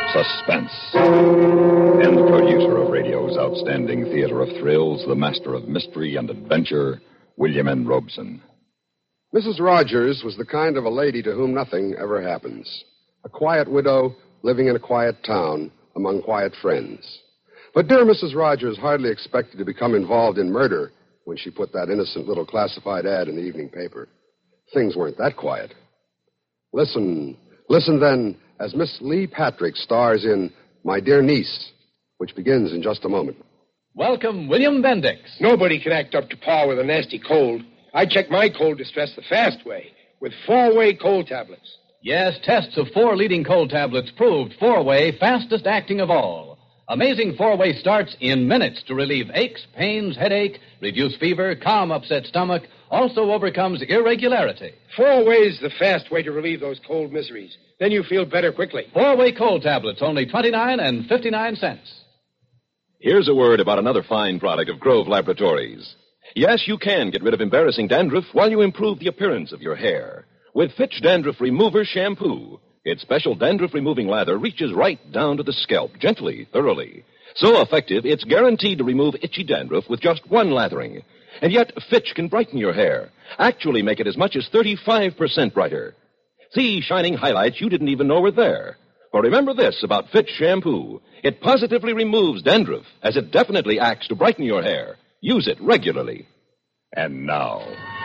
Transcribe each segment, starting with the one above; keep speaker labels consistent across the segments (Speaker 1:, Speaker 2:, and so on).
Speaker 1: Suspense. And the producer of radio's outstanding theater of thrills, the master of mystery and adventure, William N. Robeson.
Speaker 2: Mrs. Rogers was the kind of a lady to whom nothing ever happens. A quiet widow living in a quiet town among quiet friends. But dear Mrs. Rogers hardly expected to become involved in murder when she put that innocent little classified ad in the evening paper. Things weren't that quiet. Listen then, as Miss Lee Patrick stars in My Dear Niece, which begins in just a moment.
Speaker 3: Welcome, William Bendix.
Speaker 4: Nobody can act up to par with a nasty cold. I check my cold distress the fast way, with 4-way cold tablets.
Speaker 3: Yes, tests of 4 leading cold tablets proved 4-way fastest acting of all. Amazing 4-way starts in minutes to relieve aches, pains, headache, reduce fever, calm upset stomach, also overcomes irregularity.
Speaker 4: 4-way's the fast way to relieve those cold miseries. Then you feel better quickly.
Speaker 3: 4-way cold tablets, only 29 and 59 cents.
Speaker 5: Here's a word about another fine product of Grove Laboratories. Yes, you can get rid of embarrassing dandruff while you improve the appearance of your hair. With Fitch Dandruff Remover Shampoo. Its special dandruff-removing lather reaches right down to the scalp, gently, thoroughly. So effective, it's guaranteed to remove itchy dandruff with just one lathering. And yet, Fitch can brighten your hair. Actually make it as much as 35% brighter. See shining highlights you didn't even know were there. For remember this about Fitch Shampoo. It positively removes dandruff, as it definitely acts to brighten your hair. Use it regularly.
Speaker 1: And now,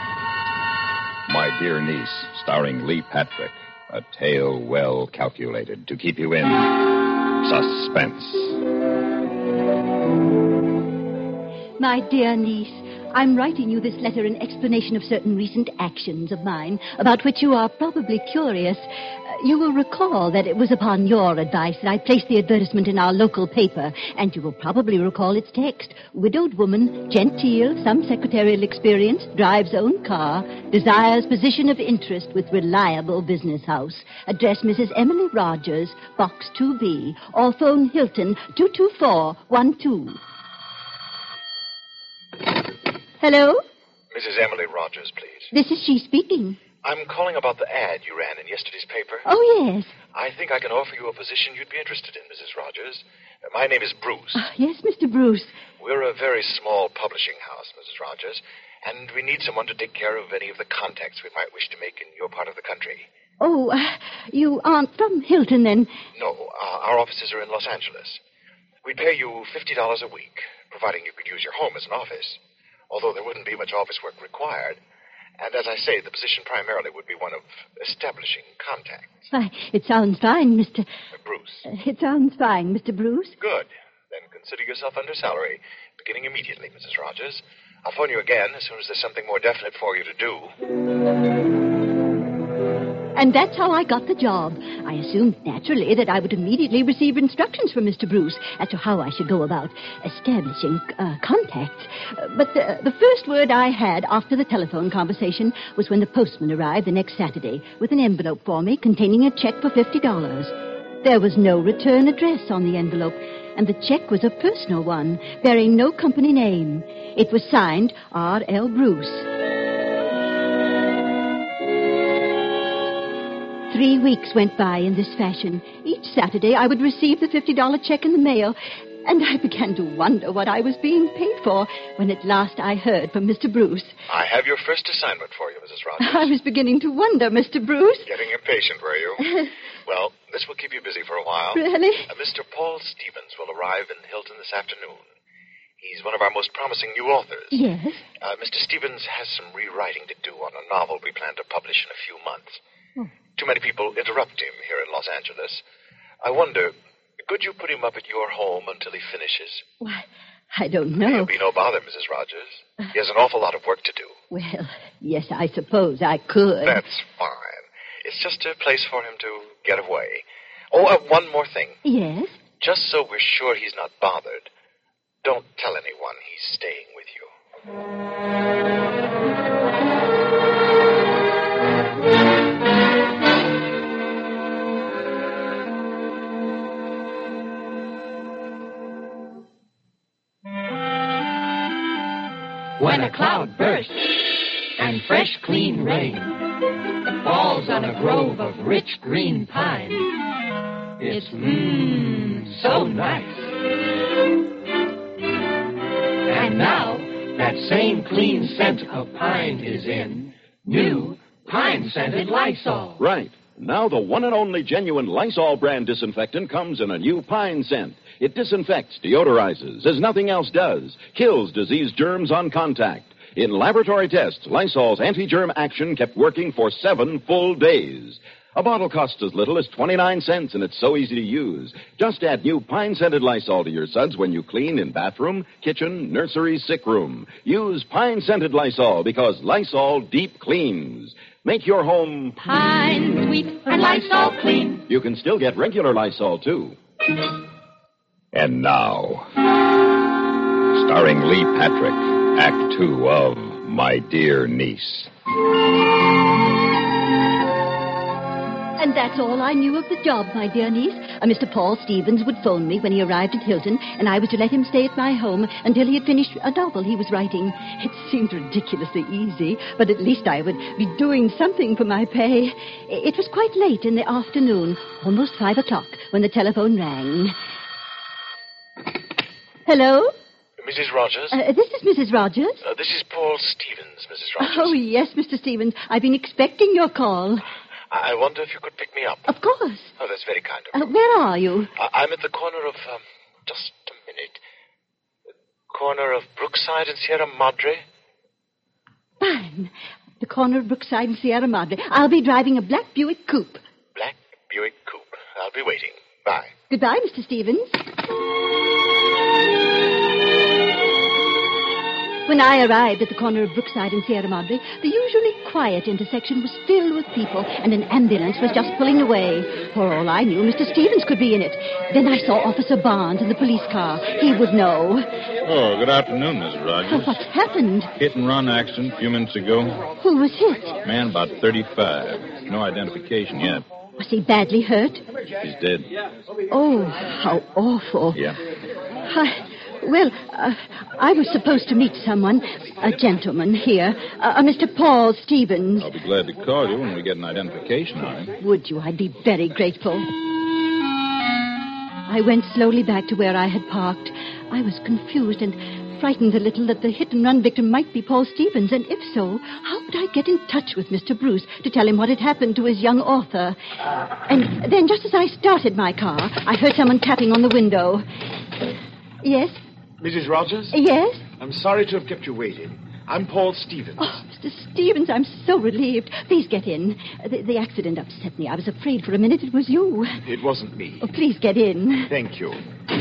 Speaker 1: My Dear Niece, starring Lee Patrick. A tale well calculated to keep you in suspense.
Speaker 6: My dear niece, I'm writing you this letter in explanation of certain recent actions of mine, about which you are probably curious. You will recall that it was upon your advice that I placed the advertisement in our local paper, and you will probably recall its text. Widowed woman, genteel, some secretarial experience, drives own car, desires position of interest with reliable business house. Address Mrs. Emily Rogers, Box 2B, or phone Hilton 22412. Hello?
Speaker 7: Mrs. Emily Rogers, please.
Speaker 6: This is she speaking.
Speaker 7: I'm calling about the ad you ran in yesterday's paper.
Speaker 6: Oh, yes.
Speaker 7: I think I can offer you a position you'd be interested in, Mrs. Rogers. My name is Bruce.
Speaker 6: Yes, Mr. Bruce.
Speaker 7: We're a very small publishing house, Mrs. Rogers, and we need someone to take care of any of the contacts we might wish to make in your part of the country.
Speaker 6: Oh, you aren't from Hilton, then?
Speaker 7: No, our offices are in Los Angeles. We'd pay you $50 a week, providing you could use your home as an office, although there wouldn't be much office work required. And as I say, the position primarily would be one of establishing contacts.
Speaker 6: Why, it sounds fine, Mr.
Speaker 7: Bruce.
Speaker 6: It sounds fine, Mr. Bruce.
Speaker 7: Good. Then consider yourself under salary, beginning immediately, Mrs. Rogers. I'll phone you again as soon as there's something more definite for you to do.
Speaker 6: And that's how I got the job. I assumed, naturally, that I would immediately receive instructions from Mr. Bruce as to how I should go about establishing contacts. But the first word I had after the telephone conversation was when the postman arrived the next Saturday with an envelope for me containing a check for $50. There was no return address on the envelope, and the check was a personal one, bearing no company name. It was signed R.L. Bruce. 3 weeks went by in this fashion. Each Saturday I would receive the $50 check in the mail, and I began to wonder what I was being paid for when at last I heard from Mr. Bruce.
Speaker 7: I have your first assignment for you, Mrs. Rogers.
Speaker 6: I was beginning to wonder, Mr. Bruce.
Speaker 7: Getting impatient, were you? Well, this will keep you busy for a while.
Speaker 6: Really?
Speaker 7: Mr. Paul Stevens will arrive in Hilton this afternoon. He's one of our most promising new authors.
Speaker 6: Yes?
Speaker 7: Mr. Stevens has some rewriting to do on a novel we plan to publish in a few months.
Speaker 6: Oh.
Speaker 7: Too many people interrupt him here in Los Angeles. I wonder, could you put him up at your home until he finishes?
Speaker 6: Why, I don't know.
Speaker 7: It'll be no bother, Mrs. Rogers. He has an awful lot of work to do.
Speaker 6: Well, yes, I suppose I could.
Speaker 7: That's fine. It's just a place for him to get away. Oh, one more thing.
Speaker 6: Yes?
Speaker 7: Just so we're sure he's not bothered, don't tell anyone he's staying with you.
Speaker 8: When a cloud bursts and fresh, clean rain falls on a grove of rich green pine, It's so nice. And now, that same clean scent of pine is in new pine-scented Lysol.
Speaker 5: Right. Now the one and only genuine Lysol brand disinfectant comes in a new pine scent. It disinfects, deodorizes, as nothing else does, kills disease germs on contact. In laboratory tests, Lysol's anti-germ action kept working for 7 full days. A bottle costs as little as 29 cents, and it's so easy to use. Just add new pine-scented Lysol to your suds when you clean in bathroom, kitchen, nursery, sick room. Use pine-scented Lysol because Lysol deep cleans. Make your home
Speaker 8: Pine sweet and Lysol clean.
Speaker 5: You can still get regular Lysol, too.
Speaker 1: And now, starring Lee Patrick, Act 2 of My Dear Niece.
Speaker 6: And that's all I knew of the job, my dear niece. Mr. Paul Stevens would phone me when he arrived at Hilton, and I was to let him stay at my home until he had finished a novel he was writing. It seemed ridiculously easy, but at least I would be doing something for my pay. It was quite late in the afternoon, almost 5 o'clock, when the telephone rang. Hello?
Speaker 7: Mrs. Rogers?
Speaker 6: This is Mrs. Rogers.
Speaker 7: This is Paul Stevens, Mrs. Rogers.
Speaker 6: Oh, yes, Mr. Stevens. I've been expecting your call.
Speaker 7: I wonder if you could pick me up.
Speaker 6: Of course.
Speaker 7: Oh, that's very kind of you.
Speaker 6: Where are you?
Speaker 7: I'm at the corner of, just a minute. Corner of Brookside and Sierra Madre.
Speaker 6: Fine. The corner of Brookside and Sierra Madre. I'll be driving a black Buick coupe.
Speaker 7: Black Buick coupe. I'll be waiting. Bye.
Speaker 6: Goodbye, Mr. Stevens. When I arrived at the corner of Brookside and Sierra Madre, the usually quiet intersection was filled with people, and an ambulance was just pulling away. For all I knew, Mr. Stevens could be in it. Then I saw Officer Barnes in the police car. He would know.
Speaker 9: Oh, good afternoon, Miss Rogers.
Speaker 6: What's happened?
Speaker 9: Hit-and-run accident a few minutes ago.
Speaker 6: Who was hit?
Speaker 9: Man about 35. No identification yet.
Speaker 6: Was he badly hurt?
Speaker 9: He's dead.
Speaker 6: Oh, how awful.
Speaker 9: Yeah.
Speaker 6: I was supposed to meet someone, a gentleman here, Mr. Paul Stevens.
Speaker 9: I'll be glad to call you when we get an identification on him.
Speaker 6: Would you? I'd be very grateful. I went slowly back to where I had parked. I was confused and frightened a little that the hit-and-run victim might be Paul Stevens, and if so, how would I get in touch with Mr. Bruce to tell him what had happened to his young author? And then just as I started my car, I heard someone tapping on the window. Yes?
Speaker 7: Mrs. Rogers?
Speaker 6: Yes?
Speaker 7: I'm sorry to have kept you waiting. I'm Paul Stevens.
Speaker 6: Oh, Mr. Stevens, I'm so relieved. Please get in. The accident upset me. I was afraid for a minute it was you.
Speaker 7: It wasn't me.
Speaker 6: Oh, please get in.
Speaker 7: Thank you.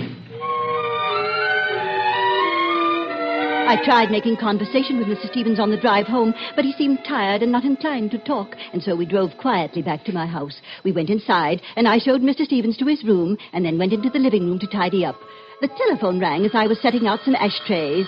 Speaker 6: I tried making conversation with Mr. Stevens on the drive home, but he seemed tired and not inclined to talk, and so we drove quietly back to my house. We went inside, and I showed Mr. Stevens to his room, and then went into the living room to tidy up. The telephone rang as I was setting out some ashtrays.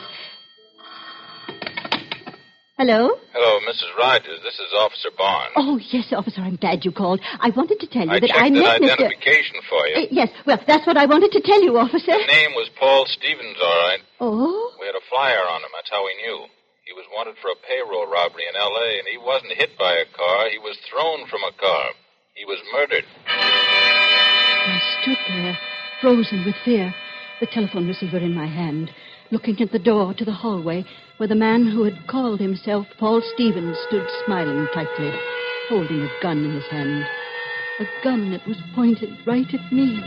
Speaker 6: Hello?
Speaker 10: Hello, Mrs. Rogers. This is Officer Barnes.
Speaker 6: Oh, yes, officer, I'm glad you called. I wanted to tell you that
Speaker 10: I
Speaker 6: met
Speaker 10: checked
Speaker 6: Mr.
Speaker 10: identification for you.
Speaker 6: Yes, well, that's what I wanted to tell you, officer.
Speaker 10: His name was Paul Stevens, all right.
Speaker 6: Oh?
Speaker 10: We had a flyer on him. That's how we knew. He was wanted for a payroll robbery in L.A., and he wasn't hit by a car. He was thrown from a car. He was murdered.
Speaker 6: I stood there, frozen with fear, the telephone receiver in my hand, looking at the door to the hallway where the man who had called himself Paul Stevens stood smiling tightly, holding a gun in his hand. A gun that was pointed right at me.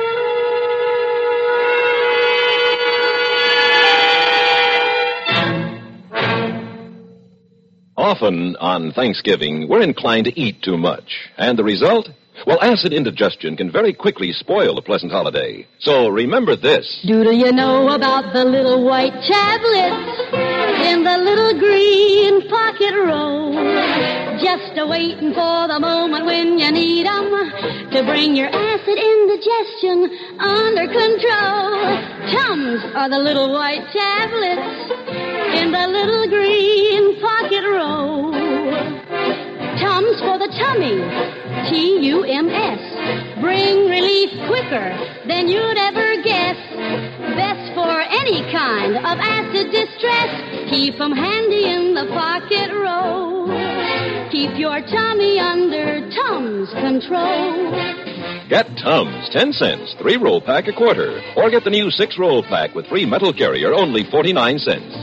Speaker 5: Often on Thanksgiving, we're inclined to eat too much. And the result? Well, acid indigestion can very quickly spoil a pleasant holiday. So remember this.
Speaker 11: Doodle you know about the little white tablets in the little green pocket roll? Just a-waiting for the moment when you need 'em to bring your acid indigestion under control. Tums are the little white tablets in the little green pocket roll. Tums for the tummy, T-U-M-S. Bring relief quicker than you'd ever guess. Best for any kind of acid distress. Keep 'em handy in the pocket roll. Keep Keep your tummy under Tums control.
Speaker 5: Get Tums, 10 cents, 3-roll pack a quarter. Or get the new 6-roll pack with free metal carrier, only 49 cents.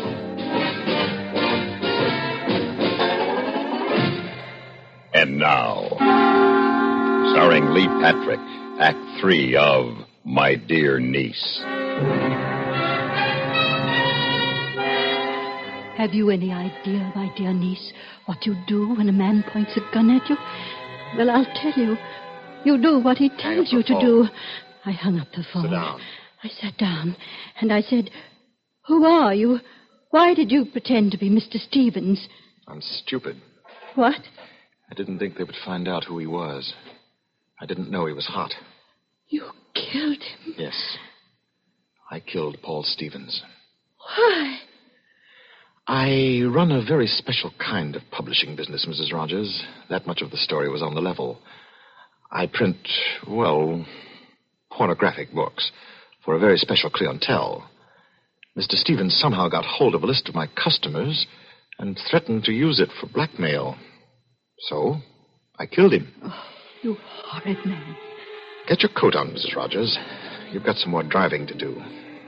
Speaker 1: And now, starring Lee Patrick, Act 3 of My Dear Niece.
Speaker 6: Have you any idea, my dear niece, what you do when a man points a gun at you? Well, I'll tell you. You do what he tells you to do. I hung up the phone.
Speaker 7: Sit down.
Speaker 6: I sat down, and I said, "Who are you? Why did you pretend to be Mr. Stevens?"
Speaker 7: I'm stupid.
Speaker 6: What?
Speaker 7: I didn't think they would find out who he was. I didn't know he was hot.
Speaker 6: You killed him?
Speaker 7: Yes. I killed Paul Stevens.
Speaker 6: Why?
Speaker 7: I run a very special kind of publishing business, Mrs. Rogers. That much of the story was on the level. I print, well, pornographic books for a very special clientele. Mr. Stevens somehow got hold of a list of my customers and threatened to use it for blackmail. So, I killed him.
Speaker 6: Oh, you horrid man.
Speaker 7: Get your coat on, Mrs. Rogers. You've got some more driving to do.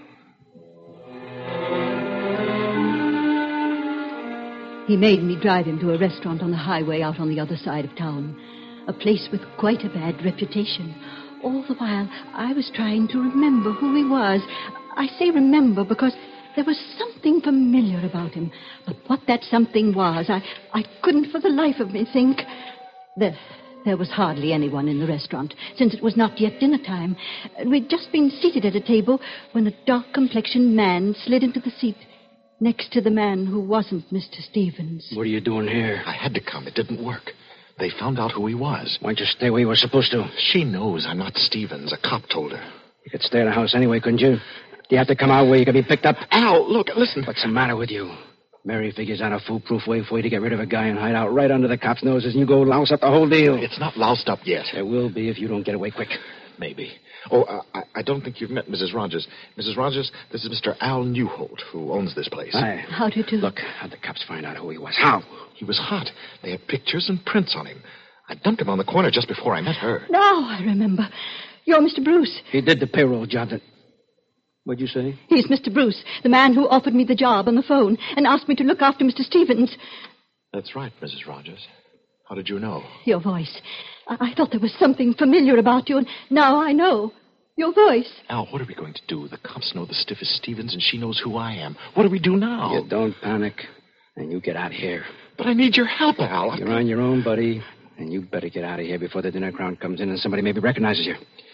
Speaker 6: He made me drive him to a restaurant on the highway out on the other side of town. A place with quite a bad reputation. All the while, I was trying to remember who he was. I say remember because there was something familiar about him. But what that something was, I couldn't for the life of me think. There was hardly anyone in the restaurant, since it was not yet dinner time. We'd just been seated at a table when a dark-complexioned man slid into the seat next to the man who wasn't Mr. Stevens.
Speaker 12: What are you doing here?
Speaker 7: I had to come. It didn't work. They found out who he was.
Speaker 12: Why'd you stay where you were supposed to?
Speaker 7: She knows I'm not Stevens. A cop told her.
Speaker 12: You could stay at the house anyway, couldn't you? Do you have to come out where you could be picked up?
Speaker 7: Al, look, listen.
Speaker 12: What's the matter with you? Mary figures out a foolproof way for you to get rid of a guy and hide out right under the cops' noses, and you go louse up the whole deal.
Speaker 7: It's not loused up yet.
Speaker 12: It will be if you don't get away quick.
Speaker 7: Maybe. Oh, I don't think you've met Mrs. Rogers. Mrs. Rogers, this is Mr. Al Newholt, who owns this place.
Speaker 12: Hi.
Speaker 6: How do you do?
Speaker 12: Look, how'd the cops find out who he was? How?
Speaker 7: He was hot. They had pictures and prints on him. I dumped him on the corner just before I met her.
Speaker 6: Now I remember. You're Mr. Bruce.
Speaker 12: He did the payroll job that... What'd you say?
Speaker 6: He's Mr. Bruce, the man who offered me the job on the phone and asked me to look after Mr. Stevens.
Speaker 7: That's right, Mrs. Rogers. How did you know?
Speaker 6: Your voice. I thought there was something familiar about you, and now I know. Your voice.
Speaker 7: Al, what are we going to do? The cops know the stiff is Stevens, and she knows who I am. What do we do now?
Speaker 12: You don't panic, and you get out of here.
Speaker 7: But I need your help, Al.
Speaker 12: You're on your own, buddy, and you better get out of here before the dinner crowd comes in and somebody maybe recognizes you.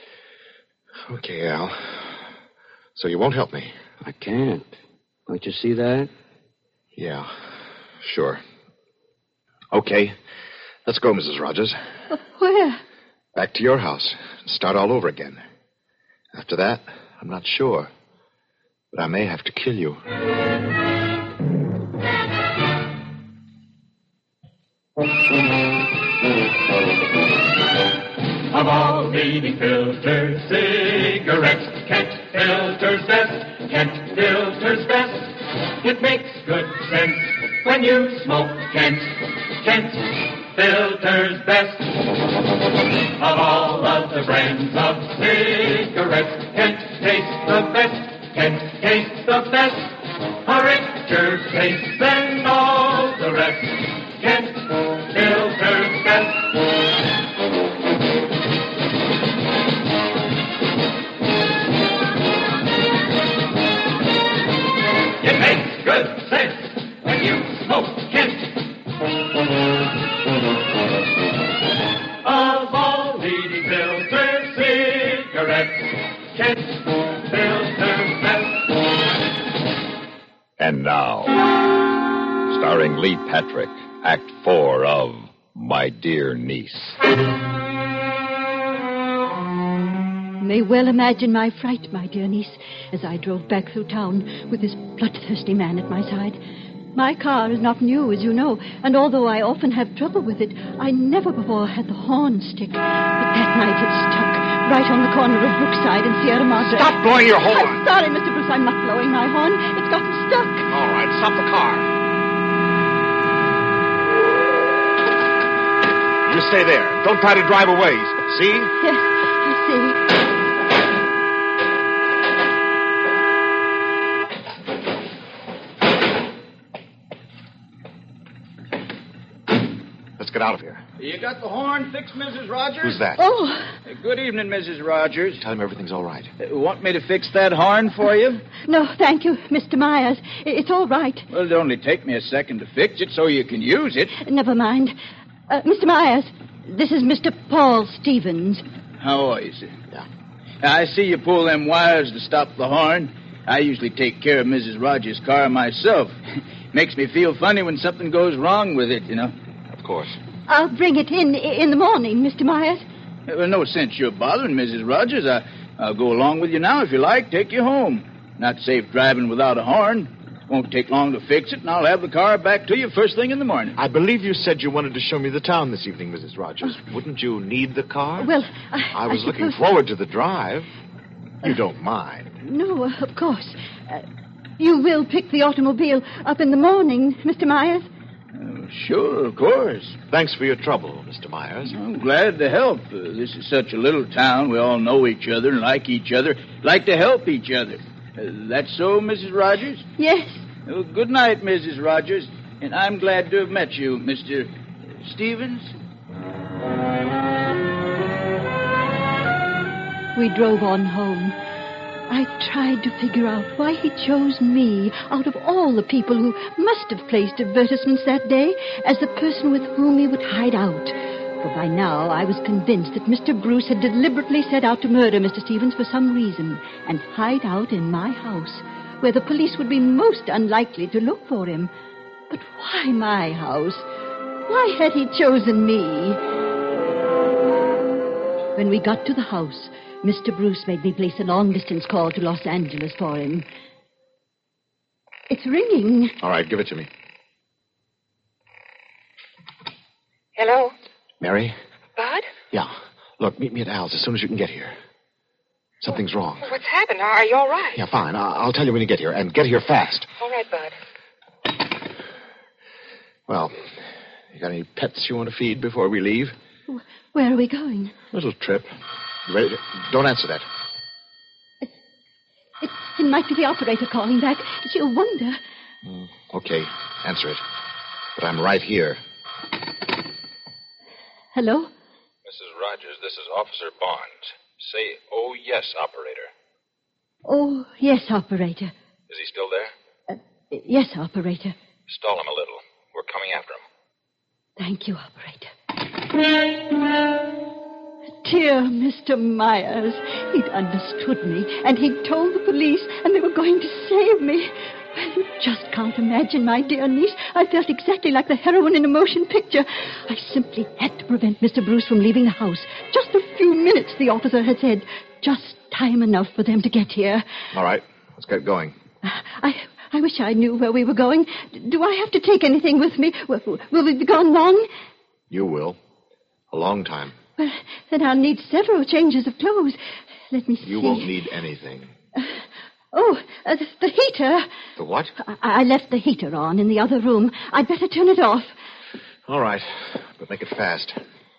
Speaker 7: Okay, Al. So you won't help me?
Speaker 12: I can't. Don't you see that?
Speaker 7: Yeah, sure. Okay. Let's go, Mrs. Rogers.
Speaker 6: Where?
Speaker 7: Back to your house and start all over again. After that, I'm not sure. But I may have to kill you.
Speaker 8: Of all leading filter cigarettes, Kent Filter's best. Kent Filter's best. It makes good sense when you smoke Kent. Kent Filter's best. Of all of the brands of cigarettes, Kent tastes the best. Kent tastes the best. A richer taste than all the rest. Kent Filter's best. It makes good sense when you smoke Kent. Of all leading filter cigarettes, Kent Filter's best.
Speaker 1: And now, starring Lee Patrick, Act 4 of My Dear Niece.
Speaker 6: You may well imagine my fright, my dear niece, as I drove back through town with this bloodthirsty man at my side. My car is not new, as you know, and although I often have trouble with it, I never before had the horn stick. But that night it stuck right on the corner of Brookside and Sierra Madre.
Speaker 7: Stop blowing your horn!
Speaker 6: I'm sorry, Mr. Bruce, I'm not blowing my horn. It's gotten stuck.
Speaker 7: All right, stop the car.
Speaker 13: You stay there. Don't try to drive away. See?
Speaker 6: Yes, I see.
Speaker 13: Let's get out of here.
Speaker 12: You got the horn fixed, Mrs. Rogers?
Speaker 13: Who's that?
Speaker 6: Oh.
Speaker 12: Good evening, Mrs. Rogers.
Speaker 13: Tell him everything's all right.
Speaker 12: Want me to fix that horn for you?
Speaker 6: No, thank you, Mr. Myers. It's all right.
Speaker 12: Well, it'll only take me a second to fix it so you can use it.
Speaker 6: Never mind. Mr. Myers, this is Mr. Paul Stevens.
Speaker 12: How are you, sir? Yeah. I see you pull them wires to stop the horn. I usually take care of Mrs. Rogers' car myself. Makes me feel funny when something goes wrong with it, you know.
Speaker 13: Of course.
Speaker 6: I'll bring it in the morning, Mr. Myers.
Speaker 12: Well, no sense you're bothering, Mrs. Rogers. I'll go along with you now if you like. Take you home. Not safe driving without a horn. Won't take long to fix it, and I'll have the car back to you first thing in the morning.
Speaker 13: I believe you said you wanted to show me the town this evening, Mrs. Rogers. Wouldn't you need the car?
Speaker 6: Well,
Speaker 13: I was looking forward to the drive. You don't mind.
Speaker 6: No, of course. You will pick the automobile up in the morning, Mr. Myers?
Speaker 12: Sure, of course.
Speaker 13: Thanks for your trouble, Mr. Myers.
Speaker 12: I'm glad to help. This is such a little town. We all know each other and like each other. Like to help each other. That's so, Mrs. Rogers?
Speaker 6: Yes.
Speaker 12: Well, good night, Mrs. Rogers. And I'm glad to have met you, Mr. Stevens.
Speaker 6: We drove on home. I tried to figure out why he chose me out of all the people who must have placed advertisements that day as the person with whom he would hide out. For by now I was convinced that Mr. Bruce had deliberately set out to murder Mr. Stevens for some reason and hide out in my house, where the police would be most unlikely to look for him. But why my house? Why had he chosen me? When we got to the house, Mr. Bruce made me place a long-distance call to Los Angeles for him. It's ringing.
Speaker 13: All right, give it to me.
Speaker 14: Hello?
Speaker 13: Mary?
Speaker 14: Bud?
Speaker 13: Yeah. Look, meet me at Al's as soon as you can get here. Something's wrong.
Speaker 14: What's happened? Are you all right?
Speaker 13: Yeah, fine. I'll tell you when you get here, and get here fast.
Speaker 14: All right, Bud.
Speaker 13: Well, you got any pets you want to feed before we leave?
Speaker 6: Where are we going?
Speaker 13: Little trip. You ready? Don't answer that.
Speaker 6: It might be the operator calling back. She'll wonder.
Speaker 13: Okay, answer it. But I'm right here.
Speaker 6: Hello?
Speaker 10: Mrs. Rogers, this is Officer Barnes. Say, oh, yes, operator.
Speaker 6: Oh, yes, operator.
Speaker 10: Is he still there?
Speaker 6: Yes, operator.
Speaker 10: Stall him a little. We're coming after him.
Speaker 6: Thank you, operator. Dear Mr. Myers, he'd understood me, and he'd told the police, and they were going to save me. Well, you just can't imagine, my dear niece. I felt exactly like the heroine in a motion picture. I simply had to prevent Mr. Bruce from leaving the house. Just a few minutes, the officer had said. Just time enough for them to get here.
Speaker 13: All right, let's get going.
Speaker 6: I wish I knew where we were going. Do I have to take anything with me? Will we be gone long?
Speaker 13: You will. A long time.
Speaker 6: Well, then I'll need several changes of clothes. Let me see.
Speaker 13: You won't need anything.
Speaker 6: The heater.
Speaker 13: The what?
Speaker 6: I left the heater on in the other room. I'd better turn it off.
Speaker 13: All right, but make it fast.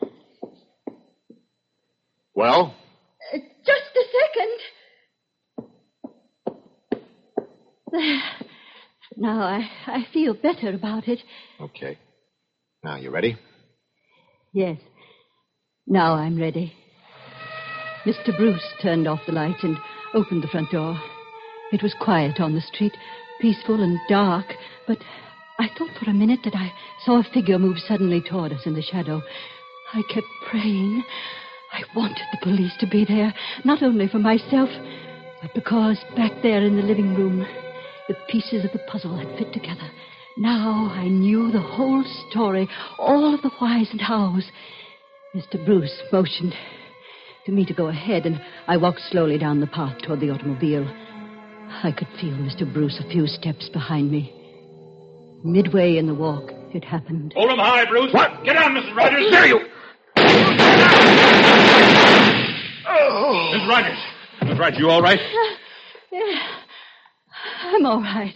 Speaker 13: Well?
Speaker 6: Just a second. There. Now I feel better about it.
Speaker 13: Okay. Now, you ready?
Speaker 6: Yes. Now I'm ready. Mr. Bruce turned off the lights and opened the front door. It was quiet on the street, peaceful and dark, but I thought for a minute that I saw a figure move suddenly toward us in the shadow. I kept praying. I wanted the police to be there, not only for myself, but because back there in the living room, the pieces of the puzzle had fit together. Now I knew the whole story, all of the whys and hows. Mr. Bruce motioned to me to go ahead, and I walked slowly down the path toward the automobile. I could feel Mr. Bruce a few steps behind me. Midway in the walk, it happened.
Speaker 9: Hold him high, Bruce.
Speaker 13: What?
Speaker 9: Get down, Mrs. Rogers.
Speaker 13: There you...
Speaker 9: Oh. Mrs. Rogers. Mrs. Rogers, you all right?
Speaker 6: Yeah. I'm all right.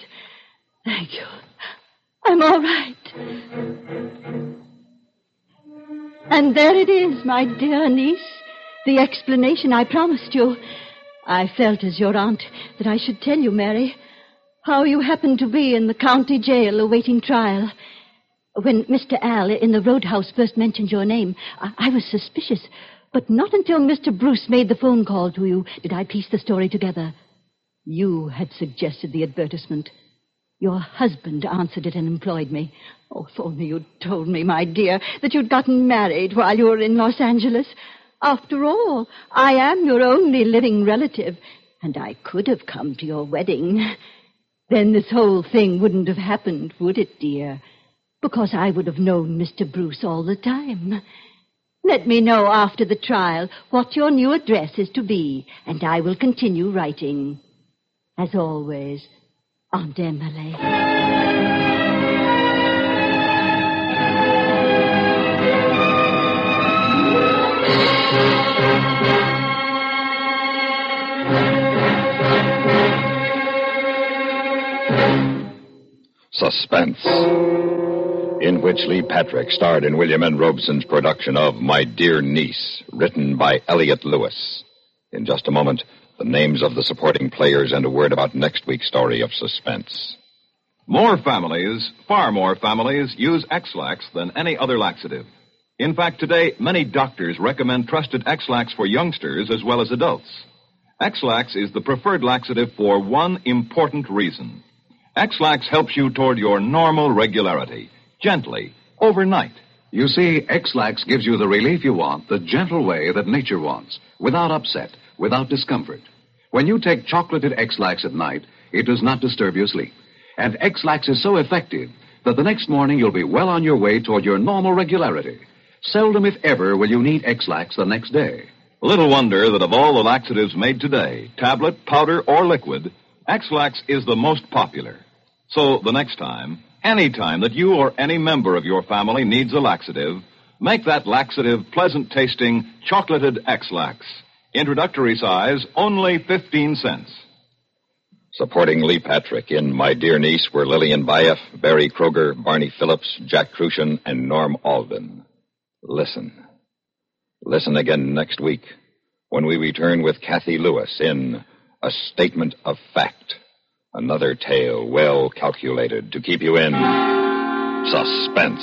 Speaker 6: Thank you. I'm all right. And there it is, my dear niece. The explanation I promised you. I felt as your aunt that I should tell you, Mary, how you happened to be in the county jail awaiting trial. When Mr. Al in the roadhouse first mentioned your name, I was suspicious. But not until Mr. Bruce made the phone call to you did I piece the story together. You had suggested the advertisement. Your husband answered it and employed me. Oh, if only you'd told me, my dear, that you'd gotten married while you were in Los Angeles. After all, I am your only living relative, and I could have come to your wedding. Then this whole thing wouldn't have happened, would it, dear? Because I would have known Mr. Bruce all the time. Let me know after the trial what your new address is to be, and I will continue writing. As always, Aunt Emily.
Speaker 1: Suspense, in which Lee Patrick starred in William N. Robeson's production of My Dear Niece, written by Elliot Lewis. In just a moment, the names of the supporting players and a word about next week's story of Suspense.
Speaker 5: More families, far more families, use X-Lax than any other laxative. In fact, today, many doctors recommend trusted X-Lax for youngsters as well as adults. X-Lax is the preferred laxative for one important reason. X-Lax helps you toward your normal regularity, gently, overnight.
Speaker 15: You see, X-Lax gives you the relief you want the gentle way that nature wants, without upset, without discomfort. When you take chocolated X-Lax at night, it does not disturb your sleep. And X-Lax is so effective that the next morning you'll be well on your way toward your normal regularity. Seldom, if ever, will you need X-Lax the next day.
Speaker 5: Little wonder that of all the laxatives made today, tablet, powder, or liquid, X-Lax is the most popular. So the next time, any time that you or any member of your family needs a laxative, make that laxative pleasant-tasting, chocolated X-Lax. Introductory size, only 15 cents.
Speaker 1: Supporting Lee Patrick in My Dear Niece were Lillian Bayef, Barry Kroger, Barney Phillips, Jack Crucian, and Norm Alden. Listen. Listen again next week when we return with Kathy Lewis in A Statement of Fact. Another tale well calculated to keep you in suspense.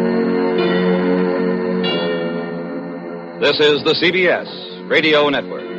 Speaker 16: This is the CBS Radio Network.